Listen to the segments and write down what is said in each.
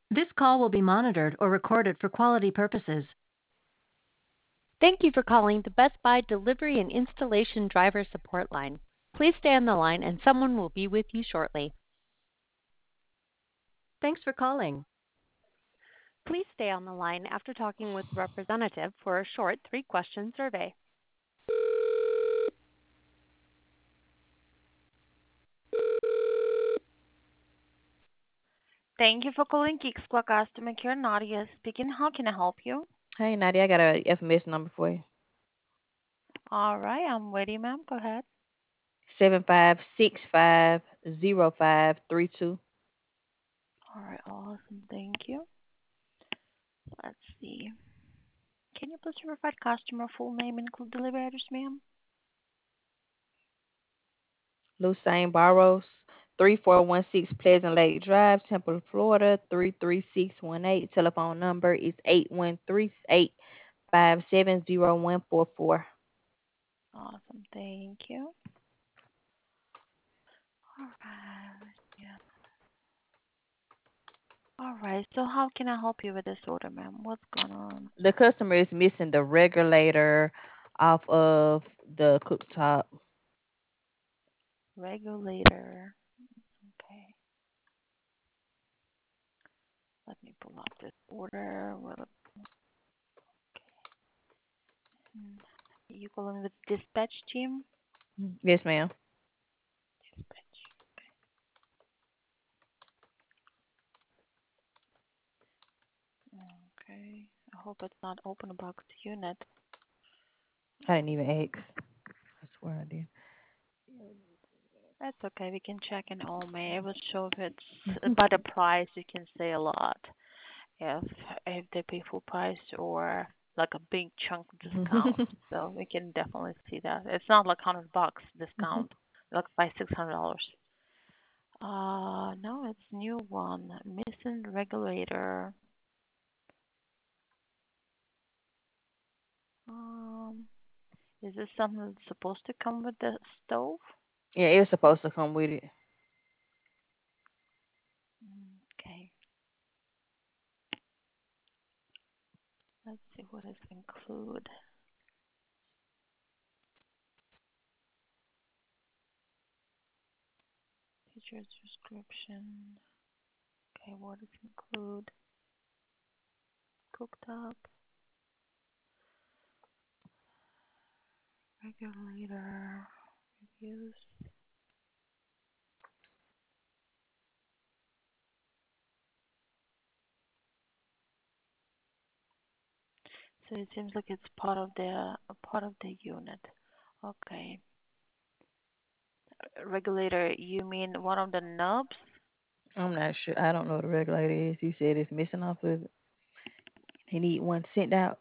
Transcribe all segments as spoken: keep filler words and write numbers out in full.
This call will be monitored or recorded for quality purposes. Thank you for calling the Best Buy Delivery and Installation Driver Support Line. Please stay on the line and someone will be with you shortly. Thanks for calling. Please stay on the line after talking with a representative for a short three-question survey. Thank you for calling Geeksquad Customer Care. Nadia speaking. How can I help you? Hey, Nadia, I got a information number for you. All right, I'm ready, ma'am. Go ahead. Seven five six five zero five three two. All right, awesome. Thank you. Let's see. Can you please provide customer full name, include delivery address, ma'am? Lucine Barros, three four one six Pleasant Lake Drive, Temple, Florida, three three six one eight. Telephone number is eight one three eight five seven zero one four four. Awesome. Thank you. All right. Yeah. All right. So how can I help you with this order, ma'am? What's going on? The customer is missing the regulator off of the cooktop. Regulator. Okay. Let me pull up this order. Well, okay. Hmm. You calling with dispatch team? Yes, ma'am. Dispatch. Okay. I hope it's not open box unit. I didn't even ask. I swear I did. That's okay. We can check in Ome. It will show if it's by the price. You can say a lot. If if they pay full price or like a big chunk discount. So we can definitely see that. It's not like hundred bucks discount, like by six hundred dollars. Uh no, it's new one. Missing regulator. Um, is this something that's supposed to come with the stove? Yeah, it was supposed to come with it. Okay, let's see what is include. Features description. Okay, what is include? Cooktop, regulator, reviews. So it seems like it's part of the a part of the unit. Okay. Regulator, you mean one of the knobs? I'm not sure. I don't know what a regulator is. He said it's missing off of it. He need one sent out.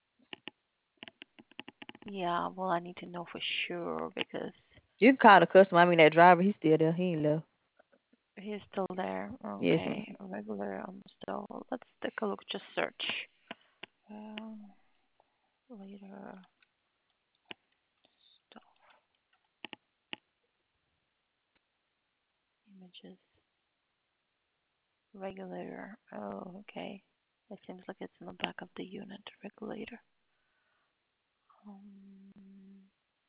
Yeah, well, I need to know for sure because You can call the customer. I mean, that driver, he's still there. He ain't left. he's still there. Yes, Okay, ma'am. regulator on the stove. Let's take a look. Just search. Um, later stove images. Regulator. Oh, okay. It seems like it's in the back of the unit. Regulator. Um,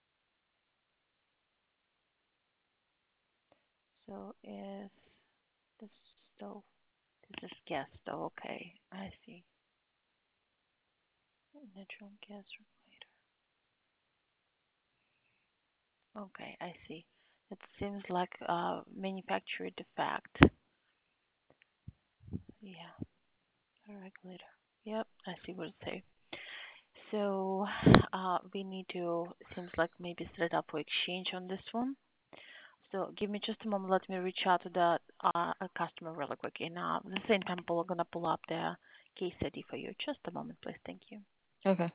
so is the stove? This is gas stove. Okay, I see. Natural gas regulator. Okay, I see. It seems like a manufacturer defect. Yeah, a regulator. Yep, I see what it says. So uh, we need to, seems like maybe set it up for exchange on this one. So give me just a moment. Let me reach out to the uh, customer really quick. And uh, at the same time, we're going to pull up the case I D for you. Just a moment, please. Thank you. Okay.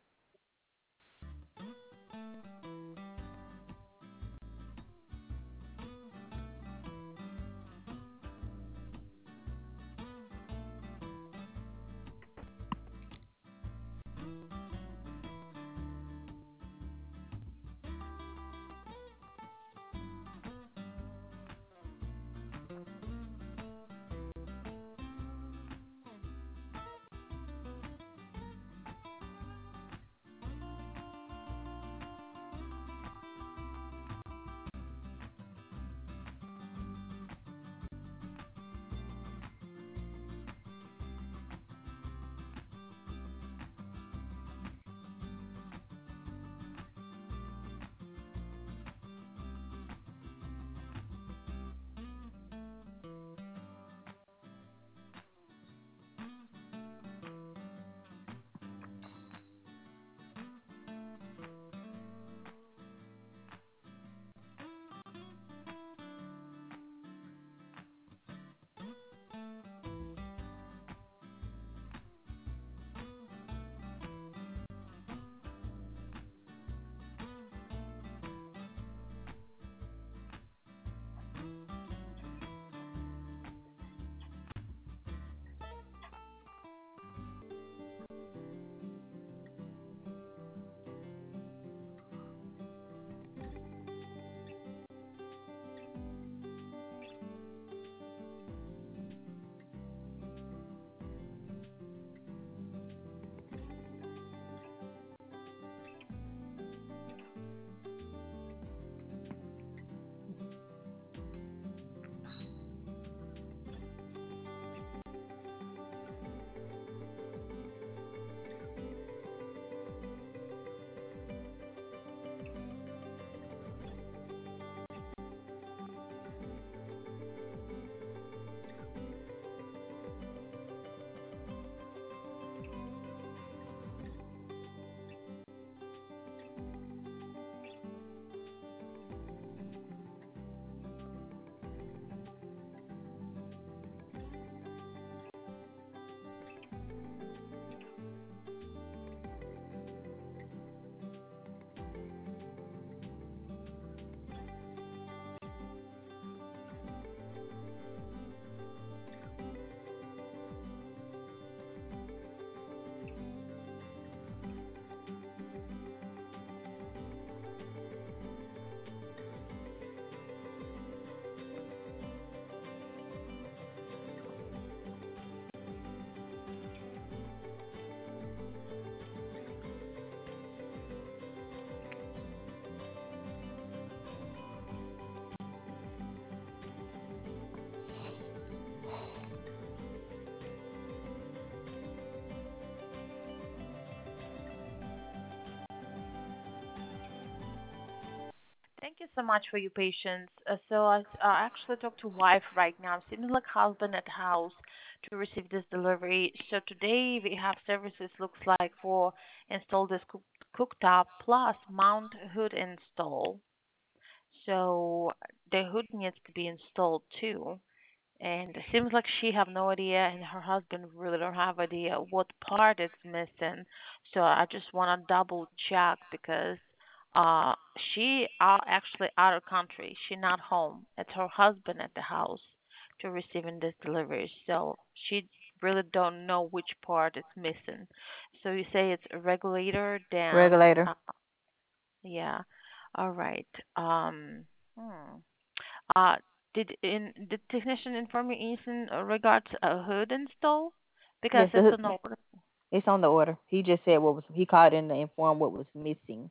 Thank you so much for your patience. Uh, so I uh, actually talked to wife right now. Seems like husband at house to receive this delivery. So today we have services looks like for install this cook- cooktop plus mount hood install. So the hood needs to be installed too. And it seems like she have no idea and her husband really don't have idea what part it's missing. So I just want to double check because uh she are actually out of country. She not home. It's her husband at the house to receiving this delivery. So she really don't know which part is missing. So you say it's a regulator, then Regulator. uh, yeah. All right. Um hmm. Uh, did in the technician inform you anything uh, regards a hood install? Because Yes, it's the, an order, it's on the order. He just said what was he called in to inform what was missing.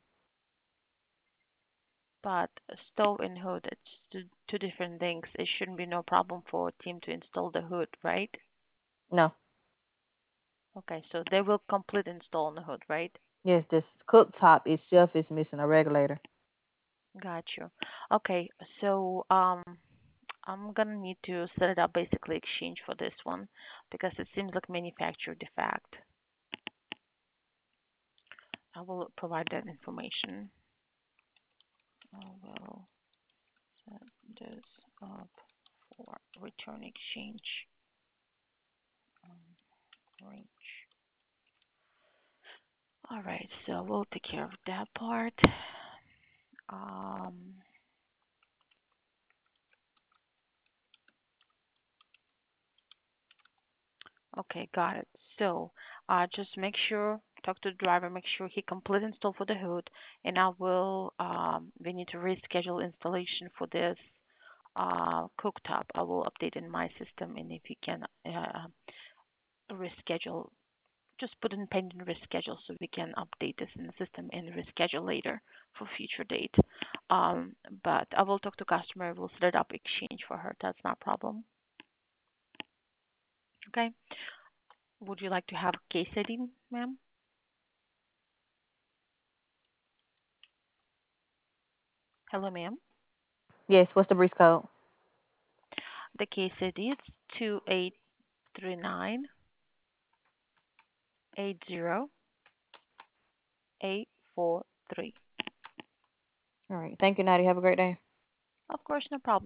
but a stove and hood, it's two, two different things. It shouldn't be no problem for a team to install the hood, right? No. Okay, so they will complete install on the hood, right? Yes, the cooktop itself is missing a regulator. Got you. Okay, so um, I'm gonna need to set it up basically exchange for this one because it seems like manufacturer defect. I will provide that information. I will set this up for return exchange um, range. All right, so we'll take care of that part. Um, okay, got it. So, uh, just make sure, talk to the driver, make sure he complete install for the hood, and I will, um, we need to reschedule installation for this uh, cooktop. I will update in my system, and if you can uh, reschedule, just put in pending reschedule so we can update this in the system and reschedule later for future date. Um, but I will talk to customer. We'll set up exchange for her. That's not a problem. Okay. Would you like to have case I D, ma'am? Hello, ma'am. Yes, what's the brief code? The case I D is two eight three nine eight zero eight four three. All right. Thank you, Natty. Have a great day. Of course, no problem.